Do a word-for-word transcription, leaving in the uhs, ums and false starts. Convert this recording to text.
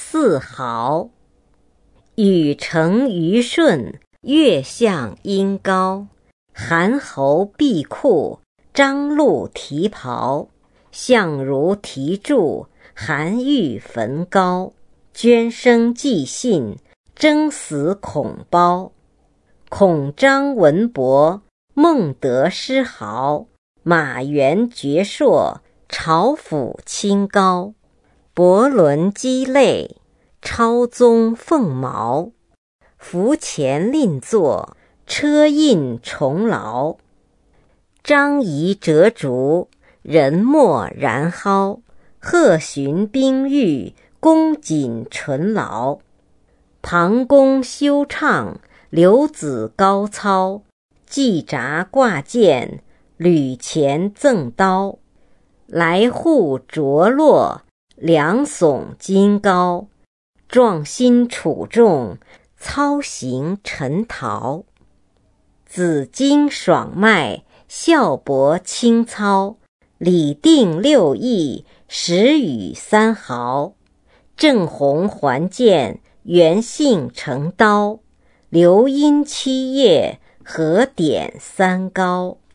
四好。禹成虞舜，月相阴高。韩侯毕库，张陆提袍。相如提柱，韩愈焚高。捐生寄信，征死恐褒。孔张文博，孟德诗豪。马援绝硕，朝辅清高。伯伦鸡肋，超宗凤毛。服前令作，车印重劳。张仪折竹，人莫然蒿。贺循冰玉，公瑾纯劳。庞公修畅，刘子高操。季札挂剑，吕虔赠刀。来户着落，梁耸金高。壮心处众，操行陈陶。子荆爽迈，孝伯清操。李定六艺，时雨三豪。郑弘还剑，袁信成刀。刘因七业，何典三高。